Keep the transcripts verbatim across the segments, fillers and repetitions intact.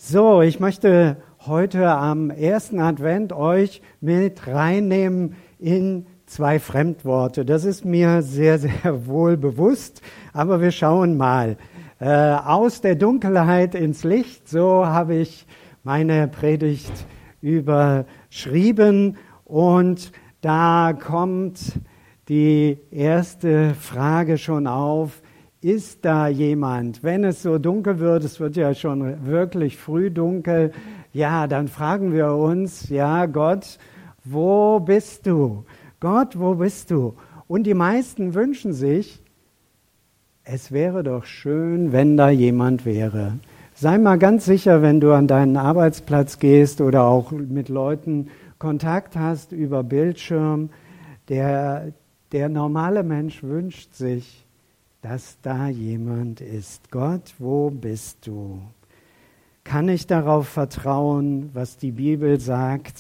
So, ich möchte heute am ersten Advent euch mit reinnehmen in zwei Fremdworte. Das ist mir sehr, sehr wohl bewusst, aber wir schauen mal. Äh, aus der Dunkelheit ins Licht, so habe ich meine Predigt überschrieben, und da kommt die erste Frage schon auf: Ist da jemand? Wenn es so dunkel wird, es wird ja schon wirklich früh dunkel, ja, dann fragen wir uns, ja, Gott, wo bist du? Gott, wo bist du? Und die meisten wünschen sich, es wäre doch schön, wenn da jemand wäre. Sei mal ganz sicher, wenn du an deinen Arbeitsplatz gehst oder auch mit Leuten Kontakt hast über Bildschirm, der, der normale Mensch wünscht sich, dass da jemand ist. Gott, wo bist du? Kann ich darauf vertrauen, was die Bibel sagt?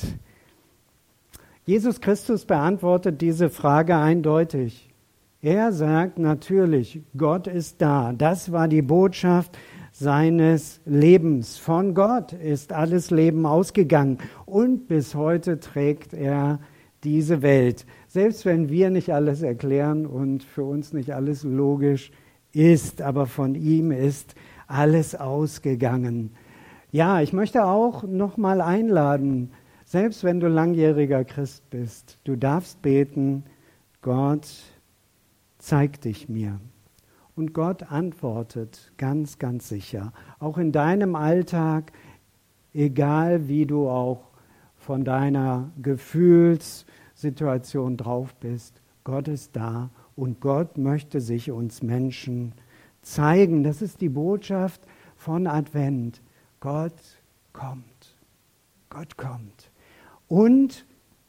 Jesus Christus beantwortet diese Frage eindeutig. Er sagt natürlich, Gott ist da. Das war die Botschaft seines Lebens. Von Gott ist alles Leben ausgegangen und bis heute trägt er diese Welt. Selbst wenn wir nicht alles erklären und für uns nicht alles logisch ist, aber von ihm ist alles ausgegangen. Ja, ich möchte auch nochmal einladen, selbst wenn du langjähriger Christ bist, du darfst beten, Gott, zeig dich mir. Und Gott antwortet ganz, ganz sicher. Auch in deinem Alltag, egal wie du auch von deiner Gefühlssituation drauf bist, Gott ist da und Gott möchte sich uns Menschen zeigen. Das ist die Botschaft von Advent. Gott kommt. Gott kommt. Und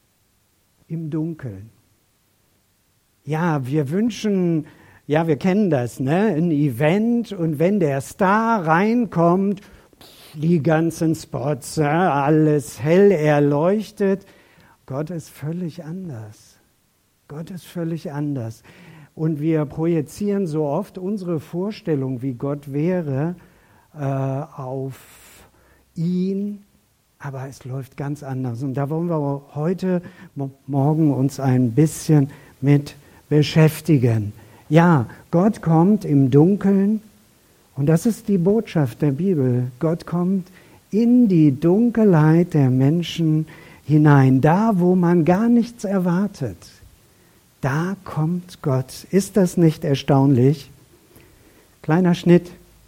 im Dunkeln. Ja, wir wünschen, ja, wir kennen das, ne? Ein Event, und wenn der Star reinkommt, die ganzen Spots, alles hell erleuchtet. Gott ist völlig anders. Gott ist völlig anders. Und wir projizieren so oft unsere Vorstellung, wie Gott wäre, äh, auf ihn, aber es läuft ganz anders. Und da wollen wir heute Morgen uns ein bisschen mit beschäftigen. Ja, Gott kommt im Dunkeln, und das ist die Botschaft der Bibel. Gott kommt in die Dunkelheit der Menschen hinein, da wo man gar nichts erwartet. Da kommt Gott. Ist das nicht erstaunlich? Kleiner Schnitt.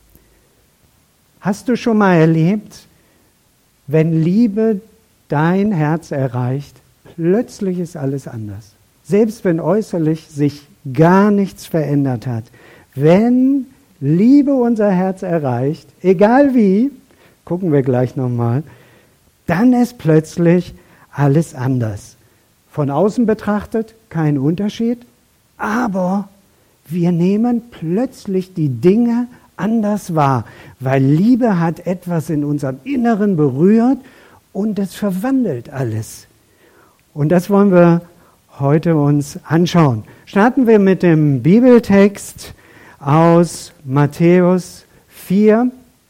Hast du schon mal erlebt, wenn Liebe dein Herz erreicht, plötzlich ist alles anders. Selbst wenn äußerlich sich gar nichts verändert hat. Wenn Liebe unser Herz erreicht, egal wie, gucken wir gleich nochmal, dann ist plötzlich alles anders. Von außen betrachtet kein Unterschied, aber wir nehmen plötzlich die Dinge anders wahr, weil Liebe hat etwas in unserem Inneren berührt und es verwandelt alles. Und das wollen wir heute uns anschauen. Starten wir mit dem Bibeltext aus Matthäus vier,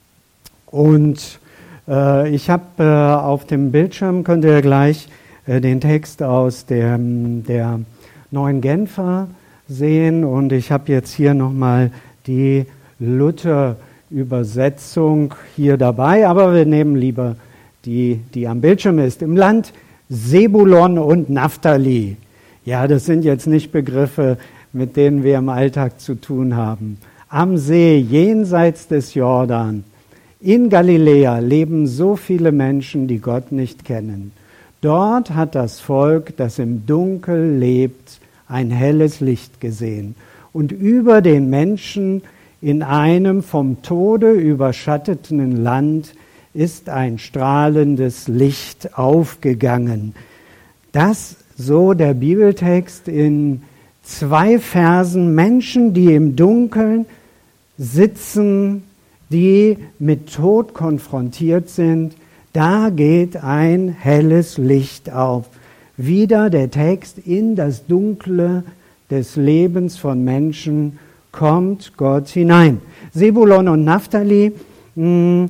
und äh, ich habe äh, auf dem Bildschirm, könnt ihr gleich äh, den Text aus der, der Neuen Genfer sehen, und ich habe jetzt hier nochmal die Luther-Übersetzung hier dabei, aber wir nehmen lieber die, die am Bildschirm ist. Im Land Sebulon und Naphtali. Ja, das sind jetzt nicht Begriffe, mit denen wir im Alltag zu tun haben. Am See, jenseits des Jordan, in Galiläa leben so viele Menschen, die Gott nicht kennen. Dort hat das Volk, das im Dunkel lebt, ein helles Licht gesehen. Und über den Menschen in einem vom Tode überschatteten Land ist ein strahlendes Licht aufgegangen. Das so der Bibeltext in zwei Versen. Menschen, die im Dunkeln sitzen, die mit Tod konfrontiert sind, da geht ein helles Licht auf. Wieder der Text: In das Dunkle des Lebens von Menschen kommt Gott hinein. Sebulon und Naphtali, mh,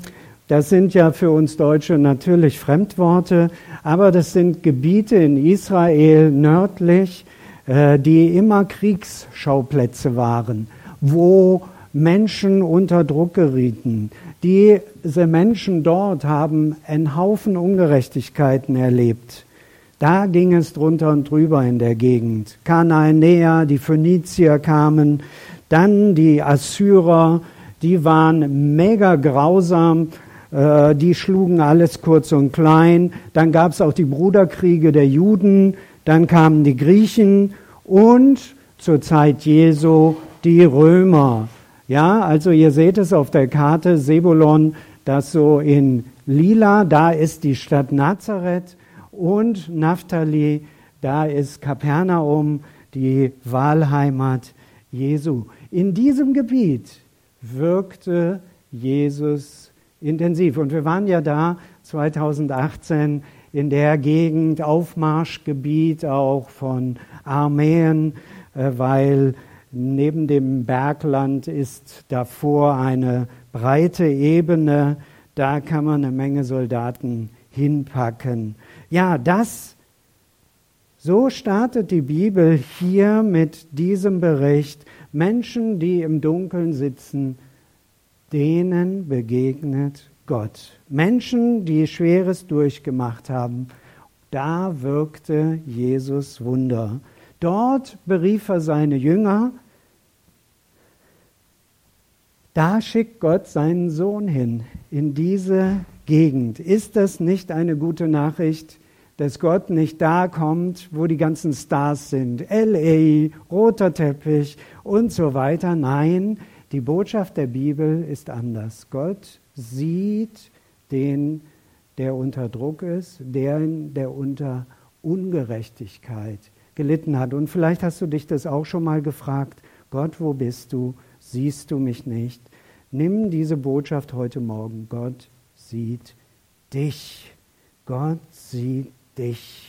Das sind ja für uns Deutsche natürlich Fremdworte, aber das sind Gebiete in Israel nördlich, äh, die immer Kriegsschauplätze waren, wo Menschen unter Druck gerieten. Diese Menschen dort haben einen Haufen Ungerechtigkeiten erlebt. Da ging es drunter und drüber in der Gegend. Kanaanäer, die Phönizier kamen, dann die Assyrer, die waren mega grausam, äh, die schlugen alles kurz und klein. Dann gab es auch die Bruderkriege der Juden, dann kamen die Griechen und zur Zeit Jesu die Römer. Ja, also ihr seht es auf der Karte, Sebulon, das so in lila, da ist die Stadt Nazareth, und Naphtali, da ist Kapernaum, die Wahlheimat Jesu. In diesem Gebiet wirkte Jesus intensiv. Und wir waren ja da zweitausendachtzehn in der Gegend, Aufmarschgebiet auch von Armeen, weil neben dem Bergland ist davor eine breite Ebene, da kann man eine Menge Soldaten hinpacken. Ja, das, so startet die Bibel hier mit diesem Bericht. Menschen, die im Dunkeln sitzen, denen begegnet Gott. Menschen, die Schweres durchgemacht haben, da wirkte Jesus Wunder. Dort berief er seine Jünger. Da schickt Gott seinen Sohn hin, in diese Gegend. Ist das nicht eine gute Nachricht, dass Gott nicht da kommt, wo die ganzen Stars sind? L A, roter Teppich und so weiter. Nein, die Botschaft der Bibel ist anders. Gott sieht den, der unter Druck ist, den, der unter Ungerechtigkeit gelitten hat. Und vielleicht hast du dich das auch schon mal gefragt. Gott, wo bist du? Siehst du mich nicht? Nimm diese Botschaft heute Morgen. Gott sieht dich. Gott sieht dich.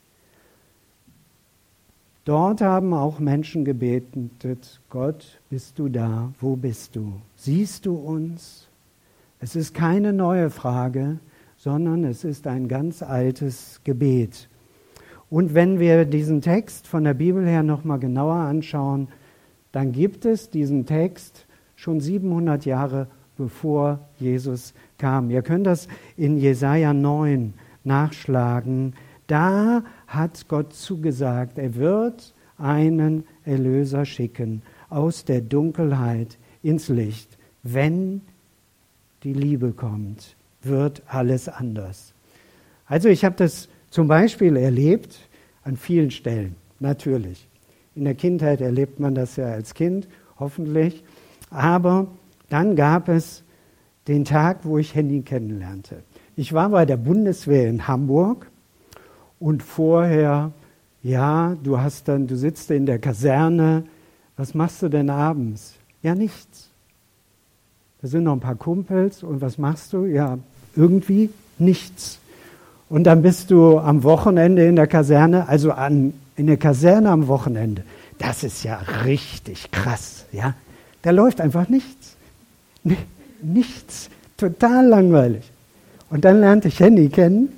Dort haben auch Menschen gebetet, Gott, bist du da? Wo bist du? Siehst du uns? Es ist keine neue Frage, sondern es ist ein ganz altes Gebet. Und wenn wir diesen Text von der Bibel her nochmal genauer anschauen, dann gibt es diesen Text schon siebenhundert Jahre bevor Jesus kam. Ihr könnt das in Jesaja neun nachschlagen. Da hat Gott zugesagt, er wird einen Erlöser schicken aus der Dunkelheit ins Licht. Wenn die Liebe kommt, wird alles anders. Also ich habe das zum Beispiel erlebt an vielen Stellen, natürlich. In der Kindheit erlebt man das ja als Kind, hoffentlich. Aber dann gab es den Tag, wo ich Henny kennenlernte. Ich war bei der Bundeswehr in Hamburg und vorher, ja, du hast dann, du sitzt in der Kaserne. Was machst du denn abends? Ja, nichts. Da sind noch ein paar Kumpels und was machst du? Ja, irgendwie nichts. Und dann bist du am Wochenende in der Kaserne, also an, in der Kaserne am Wochenende. Das ist ja richtig krass, ja. Da läuft einfach nichts. Nichts. Total langweilig. Und dann lernte ich Henny kennen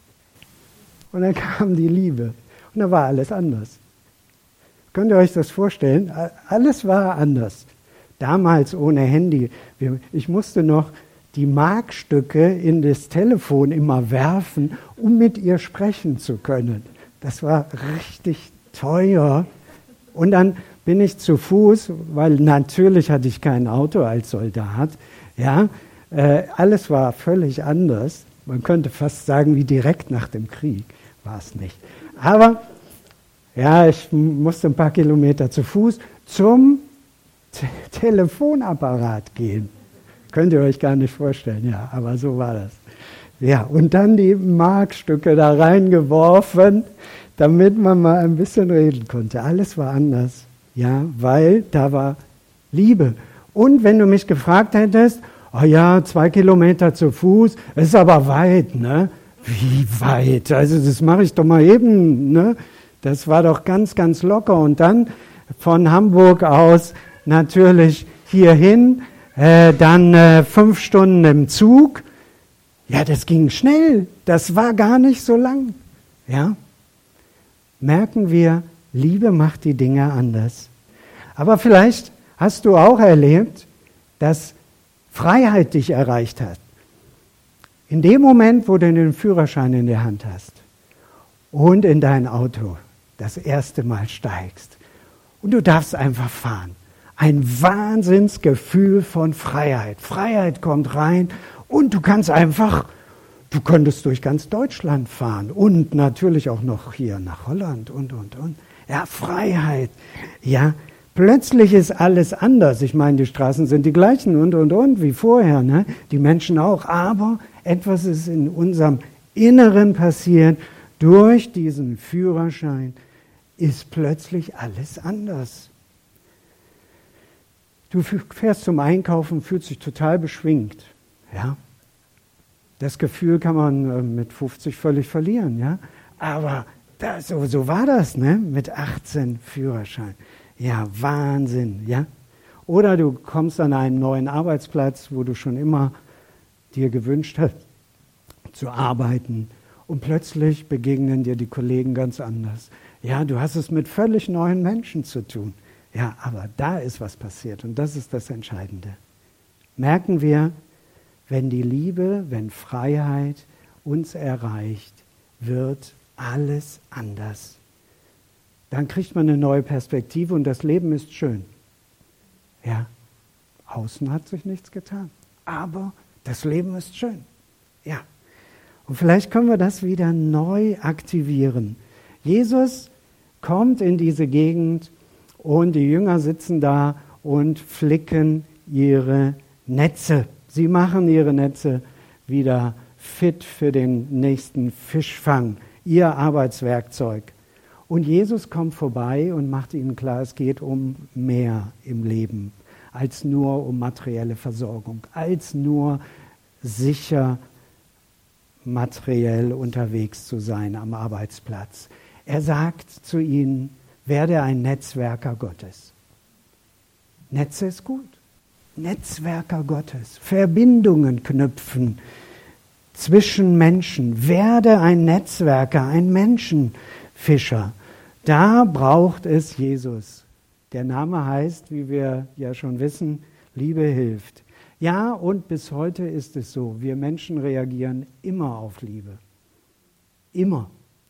und dann kam die Liebe. Und dann war alles anders. Könnt ihr euch das vorstellen? Alles war anders. Damals ohne Handy. Ich musste noch die Markstücke in das Telefon immer werfen, um mit ihr sprechen zu können. Das war richtig teuer. Und dann bin ich zu Fuß, weil natürlich hatte ich kein Auto als Soldat. Ja, äh, alles war völlig anders. Man könnte fast sagen, wie direkt nach dem Krieg. War es nicht. Aber ja, ich musste ein paar Kilometer zu Fuß zum Te- Telefonapparat gehen. Könnt ihr euch gar nicht vorstellen, ja, aber so war das. Ja, und dann die Markstücke da reingeworfen, damit man mal ein bisschen reden konnte. Alles war anders, ja, weil da war Liebe. Und wenn du mich gefragt hättest, oh ja, zwei Kilometer zu Fuß, ist aber weit, ne? Wie weit? Also das mache ich doch mal eben, ne? Das war doch ganz, ganz locker. Und dann von Hamburg aus natürlich hierhin, äh, dann äh, fünf Stunden im Zug, Ja, das ging schnell. Das war gar nicht so lang. Ja? Merken wir, Liebe macht die Dinge anders. Aber vielleicht hast du auch erlebt, dass Freiheit dich erreicht hat. In dem Moment, wo du den Führerschein in der Hand hast und in dein Auto das erste Mal steigst und du darfst einfach fahren. Ein Wahnsinnsgefühl von Freiheit. Freiheit kommt rein und du kannst einfach, du könntest durch ganz Deutschland fahren und natürlich auch noch hier nach Holland und, und, und. Ja, Freiheit. Ja, plötzlich ist alles anders. Ich meine, die Straßen sind die gleichen und, und, und, wie vorher, ne? Die Menschen auch. Aber etwas ist in unserem Inneren passiert. Durch diesen Führerschein ist plötzlich alles anders. Du fährst zum Einkaufen, fühlst dich total beschwingt. Ja? Das Gefühl kann man mit fünfzig völlig verlieren. Ja? Aber das, so, so war das, ne? Mit achtzehn Führerschein. Ja, Wahnsinn. Ja? Oder du kommst an einen neuen Arbeitsplatz, wo du schon immer dir gewünscht hast, zu arbeiten. Und plötzlich begegnen dir die Kollegen ganz anders. Ja, du hast es mit völlig neuen Menschen zu tun. Ja, aber da ist was passiert und das ist das Entscheidende. Merken wir, wenn die Liebe, wenn Freiheit uns erreicht, wird alles anders. Dann kriegt man eine neue Perspektive und das Leben ist schön. Ja, außen hat sich nichts getan, aber das Leben ist schön. Ja, und vielleicht können wir das wieder neu aktivieren. Jesus kommt in diese Gegend und die Jünger sitzen da und flicken ihre Netze. Sie machen ihre Netze wieder fit für den nächsten Fischfang, ihr Arbeitswerkzeug. Und Jesus kommt vorbei und macht ihnen klar, es geht um mehr im Leben, als nur um materielle Versorgung, als nur sicher materiell unterwegs zu sein am Arbeitsplatz. Er sagt zu ihnen, werde ein Netzwerker Gottes. Netze ist gut. Netzwerker Gottes. Verbindungen knüpfen zwischen Menschen. Werde ein Netzwerker, ein Menschenfischer. Da braucht es Jesus. Der Name heißt, wie wir ja schon wissen, Liebe hilft. Ja, und bis heute ist es so, wir Menschen reagieren immer auf Liebe. Immer.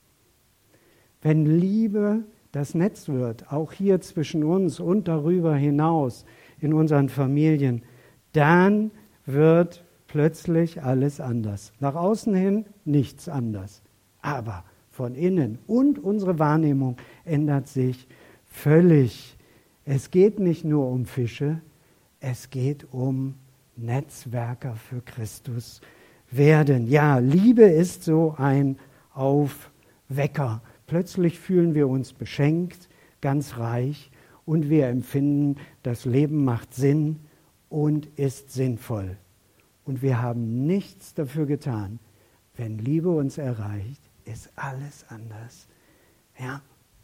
Wenn Liebe das Netz wird, auch hier zwischen uns und darüber hinaus in unseren Familien, dann wird plötzlich alles anders. Nach außen hin nichts anders. Aber von innen und unsere Wahrnehmung ändert sich völlig. Es geht nicht nur um Fische, es geht um Netzwerker für Christus werden. Ja, Liebe ist so ein Aufwecker. Plötzlich fühlen wir uns beschenkt, ganz reich und wir empfinden, das Leben macht Sinn und ist sinnvoll. Und wir haben nichts dafür getan. Wenn Liebe uns erreicht, ist alles anders. Ja.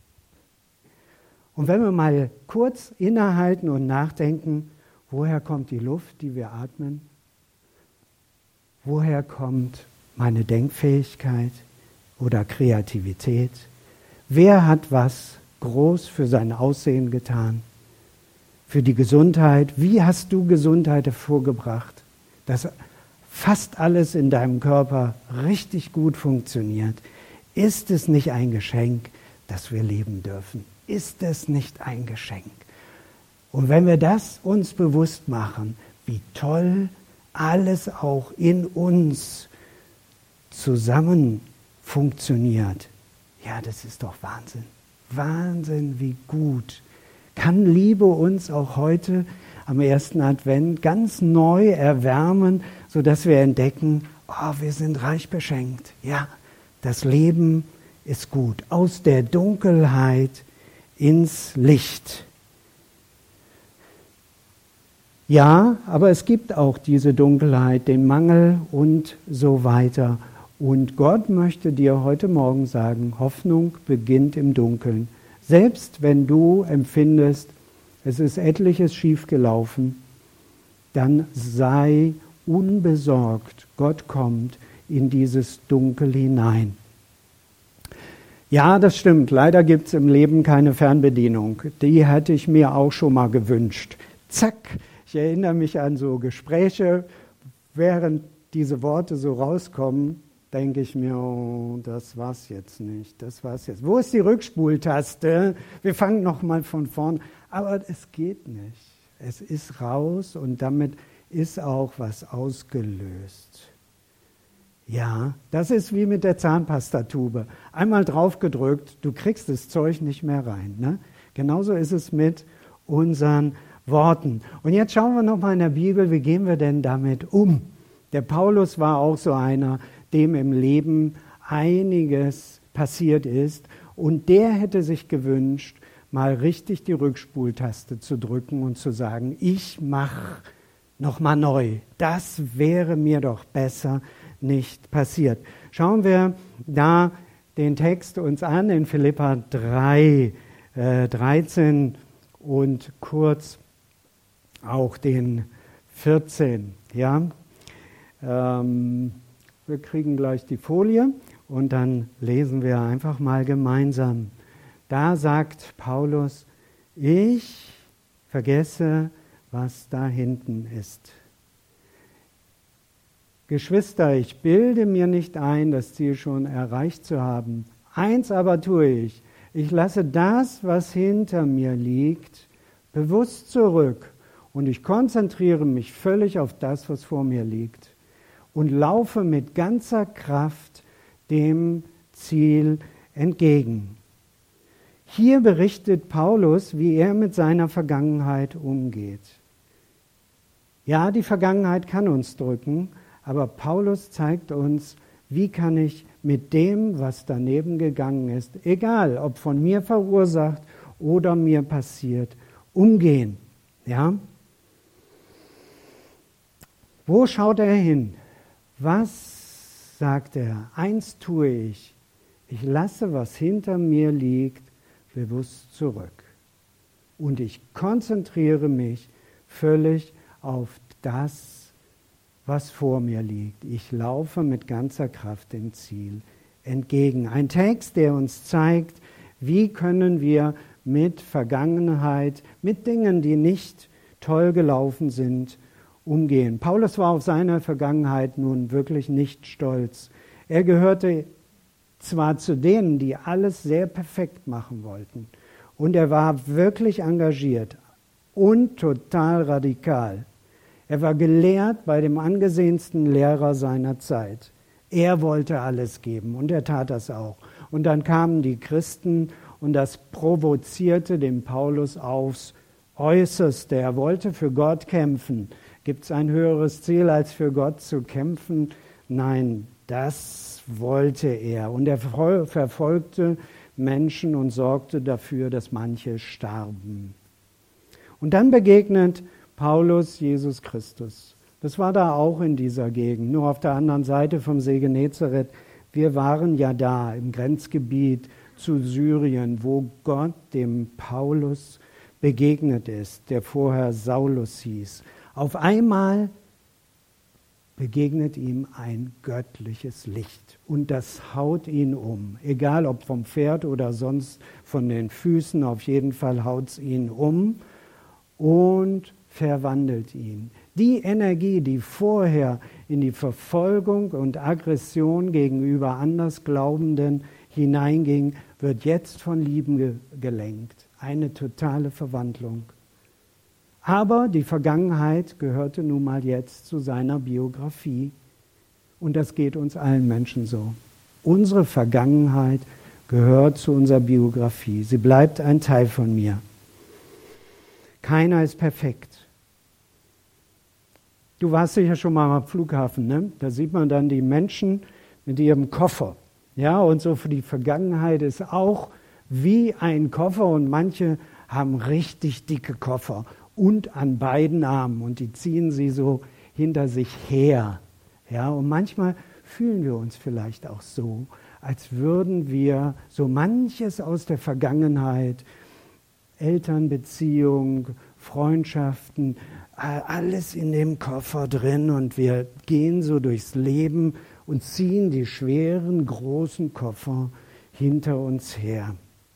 Und wenn wir mal kurz innehalten und nachdenken, woher kommt die Luft, die wir atmen? Woher kommt meine Denkfähigkeit oder Kreativität? Wer hat was groß für sein Aussehen getan? Für die Gesundheit? Wie hast du Gesundheit hervorgebracht? Dass fast alles in deinem Körper richtig gut funktioniert. Ist es nicht ein Geschenk, dass wir leben dürfen? Ist es nicht ein Geschenk? Und wenn wir das uns bewusst machen, wie toll alles auch in uns zusammen funktioniert, ja, das ist doch Wahnsinn. Wahnsinn, wie gut. Kann Liebe uns auch heute am ersten Advent ganz neu erwärmen, sodass wir entdecken, oh, wir sind reich beschenkt. Ja, das Leben ist gut. Aus der Dunkelheit ins Licht. Ja, aber es gibt auch diese Dunkelheit, den Mangel und so weiter. Und Gott möchte dir heute Morgen sagen, Hoffnung beginnt im Dunkeln. Selbst wenn du empfindest, es ist etliches schiefgelaufen, dann sei unbesorgt. Gott kommt in dieses Dunkel hinein. Ja, das stimmt. Leider gibt es im Leben keine Fernbedienung. Die hätte ich mir auch schon mal gewünscht. Zack, ich erinnere mich an so Gespräche, während diese Worte so rauskommen, denke ich mir, oh, das war's jetzt nicht, das war's jetzt. Wo ist die Rückspultaste? Wir fangen nochmal von vorn. Aber es geht nicht. Es ist raus und damit ist auch was ausgelöst. Ja, das ist wie mit der Zahnpastatube. Einmal draufgedrückt, du kriegst das Zeug nicht mehr rein. Ne? Genauso ist es mit unseren Worten. Und jetzt schauen wir nochmal in der Bibel, wie gehen wir denn damit um? Der Paulus war auch so einer, dem im Leben einiges passiert ist. Und der hätte sich gewünscht, mal richtig die Rückspultaste zu drücken und zu sagen, ich mache nochmal neu. Das wäre mir doch besser nicht passiert. Schauen wir da den Text uns an in Philipper drei, äh, dreizehn und kurz auch den vierzehn. Ja? Ähm, wir kriegen gleich die Folie und dann lesen wir einfach mal gemeinsam. Da sagt Paulus, ich vergesse, was da hinten ist. Geschwister, ich bilde mir nicht ein, das Ziel schon erreicht zu haben. Eins aber tue ich, ich lasse das, was hinter mir liegt, bewusst zurück und ich konzentriere mich völlig auf das, was vor mir liegt und laufe mit ganzer Kraft dem Ziel entgegen. Hier berichtet Paulus, wie er mit seiner Vergangenheit umgeht. Ja, die Vergangenheit kann uns drücken, aber Paulus zeigt uns, wie kann ich mit dem, was daneben gegangen ist, egal ob von mir verursacht oder mir passiert, umgehen. Ja? Wo schaut er hin? Was sagt er? Eins tue ich. Ich lasse, was hinter mir liegt, bewusst zurück. Und ich konzentriere mich völlig auf das, was vor mir liegt. Ich laufe mit ganzer Kraft dem Ziel entgegen. Ein Text, der uns zeigt, wie können wir mit Vergangenheit, mit Dingen, die nicht toll gelaufen sind, umgehen. Paulus war auf seine Vergangenheit nun wirklich nicht stolz. Er gehörte zwar zu denen, die alles sehr perfekt machen wollten, und er war wirklich engagiert und total radikal. Er war gelehrt bei dem angesehensten Lehrer seiner Zeit. Er wollte alles geben und er tat das auch. Und dann kamen die Christen und das provozierte den Paulus aufs Äußerste. Er wollte für Gott kämpfen. Gibt es ein höheres Ziel, als für Gott zu kämpfen? Nein, das wollte er. Und er verfolgte Menschen und sorgte dafür, dass manche starben. Und dann begegnet Paulus Jesus Christus. Das war da auch in dieser Gegend, nur auf der anderen Seite vom See Genezareth. Wir waren ja da im Grenzgebiet zu Syrien, wo Gott dem Paulus begegnet ist, der vorher Saulus hieß. Auf einmal begegnet ihm ein göttliches Licht und das haut ihn um. Egal ob vom Pferd oder sonst von den Füßen, auf jeden Fall haut es ihn um und verwandelt ihn. Die Energie, die vorher in die Verfolgung und Aggression gegenüber Andersglaubenden hineinging, wird jetzt von Liebe ge- gelenkt. Eine totale Verwandlung. Aber die Vergangenheit gehörte nun mal jetzt zu seiner Biografie. Und das geht uns allen Menschen so. Unsere Vergangenheit gehört zu unserer Biografie. Sie bleibt ein Teil von mir. Keiner ist perfekt. Du warst sicher schon mal am Flughafen, ne? Da sieht man dann die Menschen mit ihrem Koffer. Ja, und so für die Vergangenheit ist auch wie ein Koffer und manche haben richtig dicke Koffer und an beiden Armen und die ziehen sie so hinter sich her. Ja, und manchmal fühlen wir uns vielleicht auch so, als würden wir so manches aus der Vergangenheit, Elternbeziehung, Freundschaften, alles in dem Koffer drin und wir gehen so durchs Leben und ziehen die schweren, großen Koffer hinter uns her.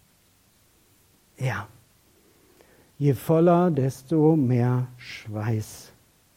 Ja, je voller, desto mehr Schweiß.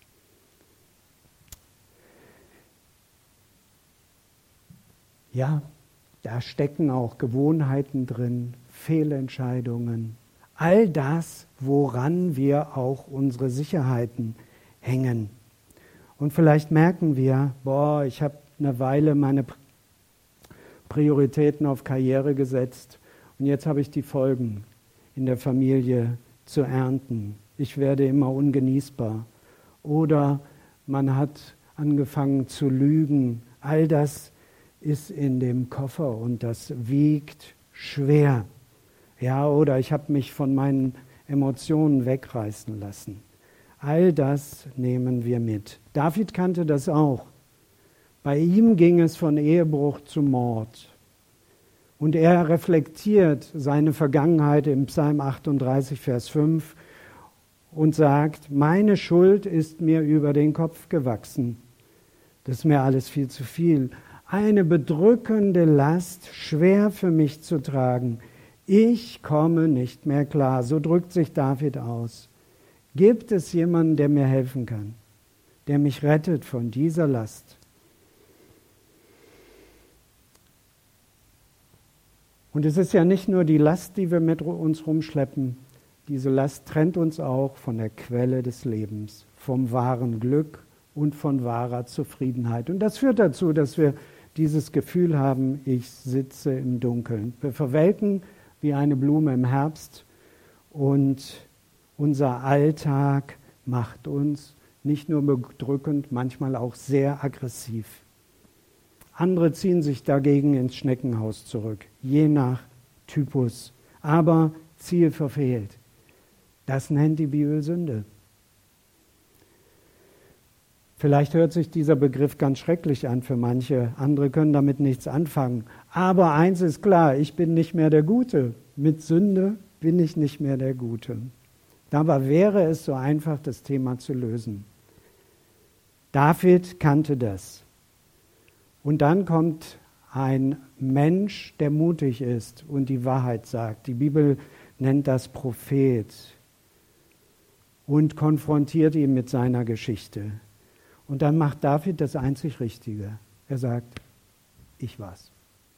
Ja, da stecken auch Gewohnheiten drin, Fehlentscheidungen, all das, woran wir auch unsere Sicherheiten hängen. Und vielleicht merken wir, boah, ich habe eine Weile meine Prioritäten auf Karriere gesetzt und jetzt habe ich die Folgen in der Familie zu ernten. Ich werde immer ungenießbar. Oder man hat angefangen zu lügen. All das ist in dem Koffer und das wiegt schwer. Ja, oder ich habe mich von meinen Emotionen wegreißen lassen. All das nehmen wir mit. David kannte das auch. Bei ihm ging es von Ehebruch zu Mord. Und er reflektiert seine Vergangenheit im Psalm achtunddreißig, Vers fünf und sagt, meine Schuld ist mir über den Kopf gewachsen. Das ist mir alles viel zu viel. Eine bedrückende Last, schwer für mich zu tragen. Ich komme nicht mehr klar. So drückt sich David aus. Gibt es jemanden, der mir helfen kann, der mich rettet von dieser Last? Und es ist ja nicht nur die Last, die wir mit uns rumschleppen. Diese Last trennt uns auch von der Quelle des Lebens, vom wahren Glück und von wahrer Zufriedenheit. Und das führt dazu, dass wir dieses Gefühl haben, ich sitze im Dunkeln. Wir verwelken wie eine Blume im Herbst und unser Alltag macht uns nicht nur bedrückend, manchmal auch sehr aggressiv. Andere ziehen sich dagegen ins Schneckenhaus zurück, je nach Typus. Aber Ziel verfehlt. Das nennt die Bibel Sünde. Vielleicht hört sich dieser Begriff ganz schrecklich an für manche. Andere können damit nichts anfangen. Aber eins ist klar, ich bin nicht mehr der Gute. Mit Sünde bin ich nicht mehr der Gute. Dabei wäre es so einfach, das Thema zu lösen. David kannte das. Und dann kommt ein Mensch, der mutig ist und die Wahrheit sagt. Die Bibel nennt das Prophet und konfrontiert ihn mit seiner Geschichte. Und dann macht David das einzig Richtige. Er sagt, ich war's.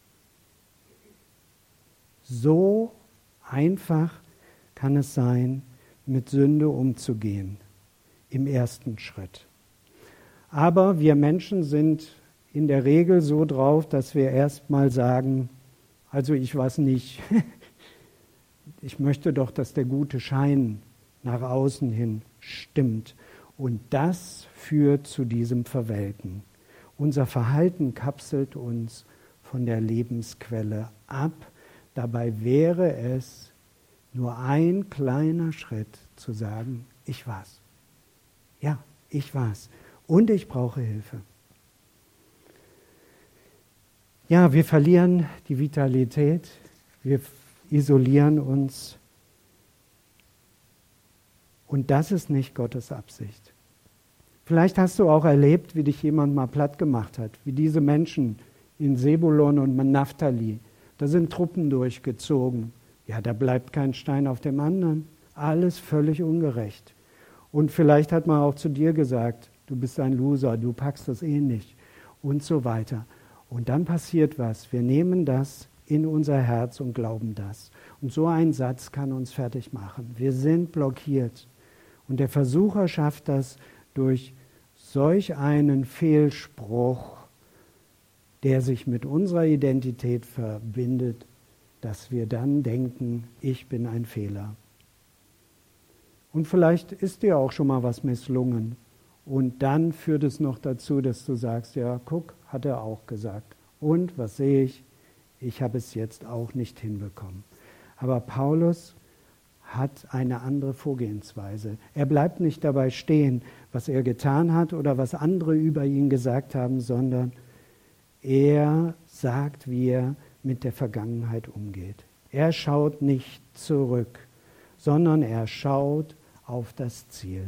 So einfach kann es sein, mit Sünde umzugehen, im ersten Schritt. Aber wir Menschen sind in der Regel so drauf, dass wir erst mal sagen, also ich weiß nicht, ich möchte doch, dass der gute Schein nach außen hin stimmt. Und das führt zu diesem Verwelken. Unser Verhalten kapselt uns von der Lebensquelle ab. Dabei wäre es nur ein kleiner Schritt zu sagen, ich war's. Ja, ich war's. Und ich brauche Hilfe. Ja, wir verlieren die Vitalität, wir isolieren uns. Und das ist nicht Gottes Absicht. Vielleicht hast du auch erlebt, wie dich jemand mal platt gemacht hat, wie diese Menschen in Sebulon und Naphtali. Da sind Truppen durchgezogen. Ja, da bleibt kein Stein auf dem anderen. Alles völlig ungerecht. Und vielleicht hat man auch zu dir gesagt, du bist ein Loser, du packst das eh nicht und so weiter. Und dann passiert was. Wir nehmen das in unser Herz und glauben das. Und so ein Satz kann uns fertig machen. Wir sind blockiert. Und der Versucher schafft das durch solch einen Fehlspruch, der sich mit unserer Identität verbindet, dass wir dann denken, ich bin ein Fehler. Und vielleicht ist dir auch schon mal was misslungen. Und dann führt es noch dazu, dass du sagst, ja, guck, hat er auch gesagt. Und was sehe ich? Ich habe es jetzt auch nicht hinbekommen. Aber Paulus hat eine andere Vorgehensweise. Er bleibt nicht dabei stehen, was er getan hat oder was andere über ihn gesagt haben, sondern er sagt, wie er mit der Vergangenheit umgeht. Er schaut nicht zurück, sondern er schaut auf das Ziel.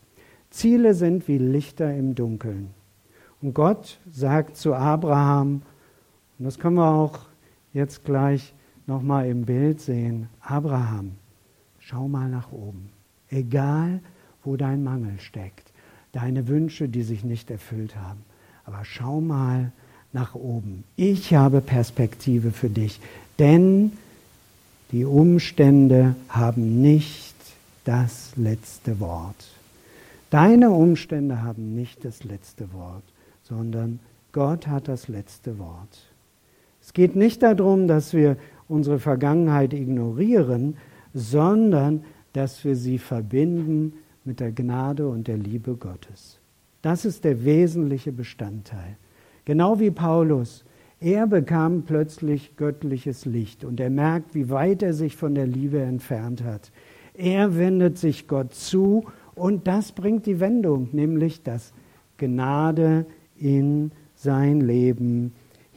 Ziele sind wie Lichter im Dunkeln. Und Gott sagt zu Abraham, und das können wir auch jetzt gleich nochmal im Bild sehen, Abraham, schau mal nach oben. Egal, wo dein Mangel steckt, deine Wünsche, die sich nicht erfüllt haben, aber schau mal nach oben. Ich habe Perspektive für dich, denn die Umstände haben nicht das letzte Wort. Deine Umstände haben nicht das letzte Wort, sondern Gott hat das letzte Wort. Es geht nicht darum, dass wir unsere Vergangenheit ignorieren, sondern dass wir sie verbinden mit der Gnade und der Liebe Gottes. Das ist der wesentliche Bestandteil. Genau wie Paulus. Er bekam plötzlich göttliches Licht und er merkt, wie weit er sich von der Liebe entfernt hat. Er wendet sich Gott zu und das bringt die Wendung, nämlich dass Gnade in sein Leben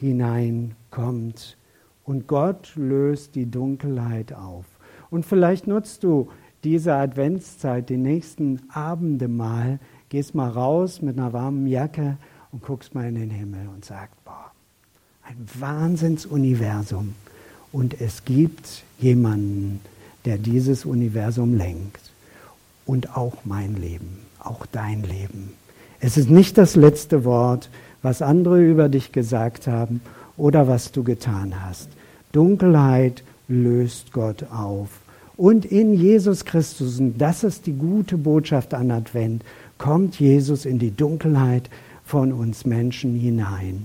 hineinkommt. Und Gott löst die Dunkelheit auf. Und vielleicht nutzt du diese Adventszeit, die nächsten Abende mal, gehst mal raus mit einer warmen Jacke und guckst mal in den Himmel und sagst, boah, ein Wahnsinnsuniversum. Und es gibt jemanden, der dieses Universum lenkt. Und auch mein Leben, auch dein Leben. Es ist nicht das letzte Wort, was andere über dich gesagt haben oder was du getan hast. Dunkelheit löst Gott auf. Und in Jesus Christus, und das ist die gute Botschaft an Advent, kommt Jesus in die Dunkelheit von uns Menschen hinein.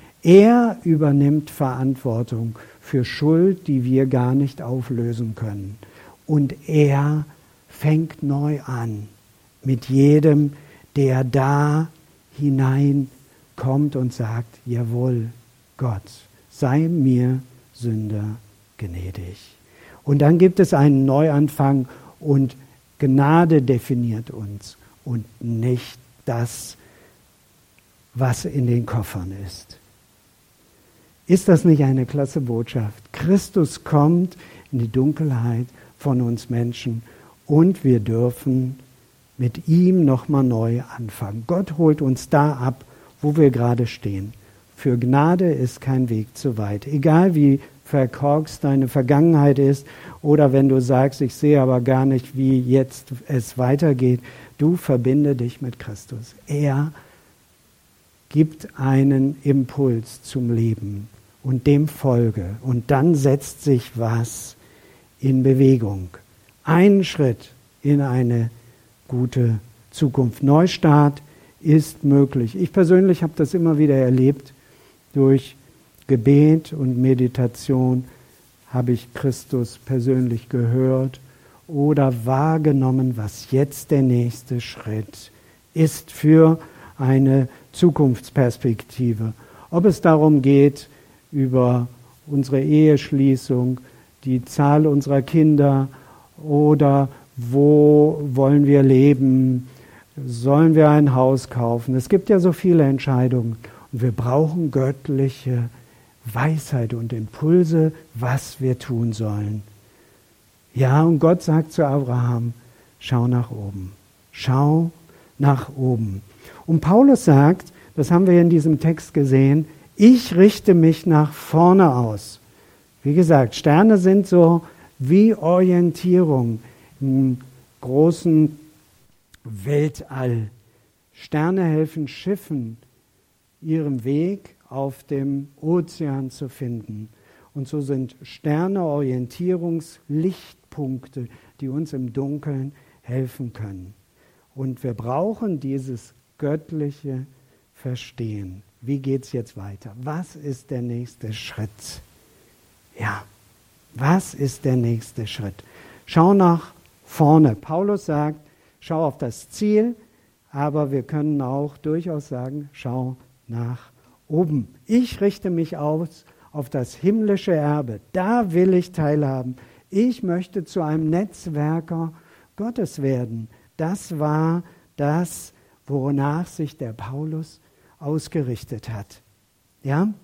Er übernimmt Verantwortung für Schuld, die wir gar nicht auflösen können. Und er fängt neu an mit jedem, der da hineinkommt und sagt, jawohl, Gott, sei mir Sünder gnädig. Und dann gibt es einen Neuanfang und Gnade definiert uns und nicht das, was in den Koffern ist. Ist das nicht eine klasse Botschaft? Christus kommt in die Dunkelheit von uns Menschen und wir dürfen mit ihm nochmal neu anfangen. Gott holt uns da ab, wo wir gerade stehen. Für Gnade ist kein Weg zu weit. Egal wie verkorkst deine Vergangenheit ist oder wenn du sagst, ich sehe aber gar nicht, wie jetzt es weitergeht, du verbinde dich mit Christus. Er gibt einen Impuls zum Leben und dem folge und dann setzt sich was in Bewegung. Ein Schritt in eine gute Zukunft. Neustart ist möglich. Ich persönlich habe das immer wieder erlebt. Durch Gebet und Meditation habe ich Christus persönlich gehört oder wahrgenommen, was jetzt der nächste Schritt ist für eine Zukunftsperspektive. Ob es darum geht, über unsere Eheschließung, die Zahl unserer Kinder oder wo wollen wir leben, sollen wir ein Haus kaufen. Es gibt ja so viele Entscheidungen und wir brauchen göttliche Weisheit und Impulse, was wir tun sollen. Ja, und Gott sagt zu Abraham, schau nach oben, schau nach oben. Und Paulus sagt, das haben wir in diesem Text gesehen, ich richte mich nach vorne aus. Wie gesagt, Sterne sind so wie Orientierung im großen Weltall. Sterne helfen Schiffen, ihren Weg auf dem Ozean zu finden. Und so sind Sterne Orientierungslichtpunkte, die uns im Dunkeln helfen können. Und wir brauchen dieses göttliche Verstehen. Wie geht es jetzt weiter? Was ist der nächste Schritt? Ja, was ist der nächste Schritt? Schau nach vorne. Paulus sagt, schau auf das Ziel, aber wir können auch durchaus sagen, schau nach oben. Ich richte mich aus auf das himmlische Erbe. Da will ich teilhaben. Ich möchte zu einem Netzwerker Gottes werden. Das war das, wonach sich der Paulus ausgerichtet hat. Ja?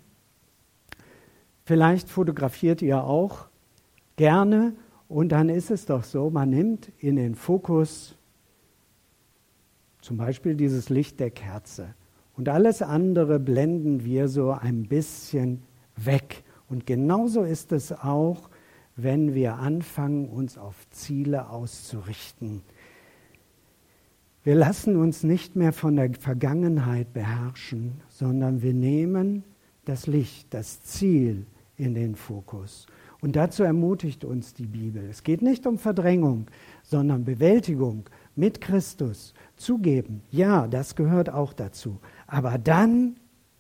Vielleicht fotografiert ihr auch gerne und dann ist es doch so, man nimmt in den Fokus Zum Beispiel dieses Licht der Kerze. Und alles andere blenden wir so ein bisschen weg. Und genauso ist es auch, wenn wir anfangen, uns auf Ziele auszurichten. Wir lassen uns nicht mehr von der Vergangenheit beherrschen, sondern wir nehmen das Licht, das Ziel in den Fokus. Und dazu ermutigt uns die Bibel. Es geht nicht um Verdrängung, sondern Bewältigung mit Christus. Zugeben, ja, das gehört auch dazu. Aber dann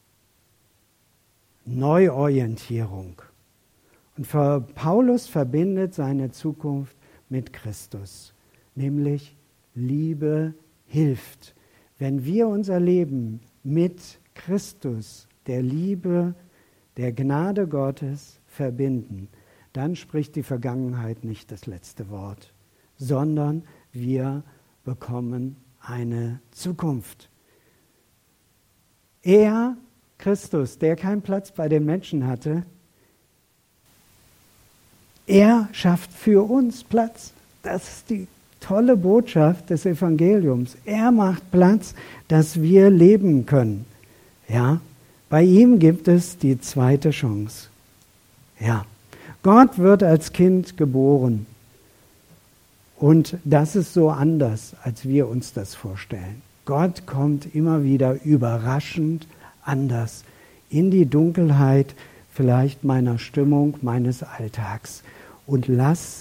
Neuorientierung. Und für Paulus verbindet seine Zukunft mit Christus, nämlich Liebe hilft. Wenn wir unser Leben mit Christus, der Liebe, der Gnade Gottes verbinden, dann spricht die Vergangenheit nicht das letzte Wort, sondern wir bekommen eine Zukunft. Er, Christus, der keinen Platz bei den Menschen hatte, er schafft für uns Platz. Das ist die tolle Botschaft des Evangeliums. Er macht Platz, dass wir leben können. Ja, bei ihm gibt es die zweite Chance. Ja, Gott wird als Kind geboren. Und das ist so anders, als wir uns das vorstellen. Gott kommt immer wieder überraschend anders in die Dunkelheit vielleicht meiner Stimmung, meines Alltags. Und lass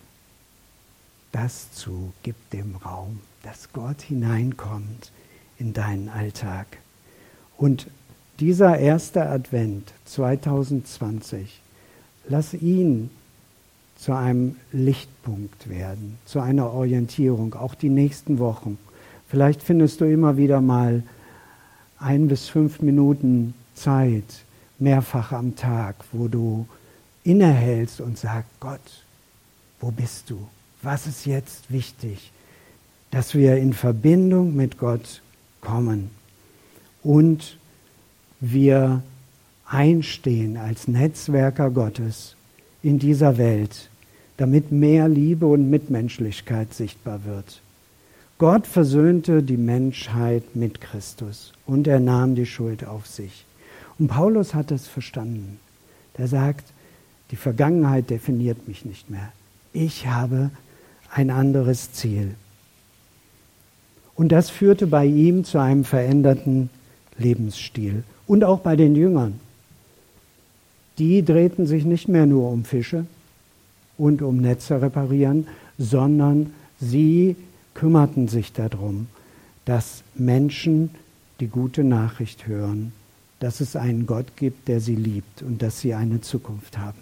das zu, gib dem Raum, dass Gott hineinkommt in deinen Alltag. Und dieser erste Advent zwanzig zwanzig, lass ihn zu einem Lichtpunkt werden, zu einer Orientierung, auch die nächsten Wochen. Vielleicht findest du immer wieder mal ein bis fünf Minuten Zeit, mehrfach am Tag, wo du innehältst und sagst, Gott, wo bist du? Was ist jetzt wichtig? Dass wir in Verbindung mit Gott kommen und wir einstehen als Netzwerker Gottes in dieser Welt, damit mehr Liebe und Mitmenschlichkeit sichtbar wird. Gott versöhnte die Menschheit mit Christus und er nahm die Schuld auf sich. Und Paulus hat es verstanden. Der sagt, die Vergangenheit definiert mich nicht mehr. Ich habe ein anderes Ziel. Und das führte bei ihm zu einem veränderten Lebensstil. Und auch bei den Jüngern. Die drehten sich nicht mehr nur um Fische und um Netze reparieren, sondern sie kümmerten sich darum, dass Menschen die gute Nachricht hören, dass es einen Gott gibt, der sie liebt und dass sie eine Zukunft haben.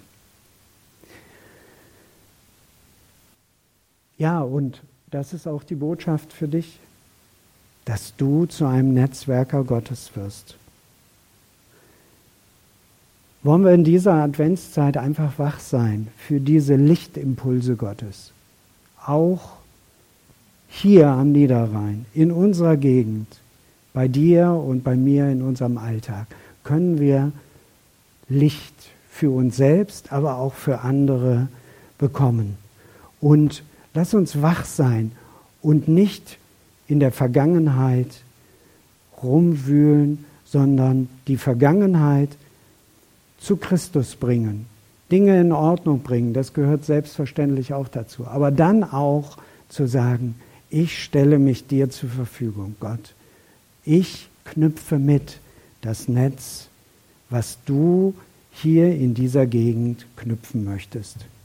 Ja, und das ist auch die Botschaft für dich, dass du zu einem Netzwerker Gottes wirst. Wollen wir in dieser Adventszeit einfach wach sein für diese Lichtimpulse Gottes. Auch hier am Niederrhein, in unserer Gegend, bei dir und bei mir in unserem Alltag, können wir Licht für uns selbst, aber auch für andere bekommen. Und lass uns wach sein und nicht in der Vergangenheit rumwühlen, sondern die Vergangenheit zu Christus bringen, Dinge in Ordnung bringen, das gehört selbstverständlich auch dazu. Aber dann auch zu sagen, ich stelle mich dir zur Verfügung, Gott. Ich knüpfe mit das Netz, was du hier in dieser Gegend knüpfen möchtest.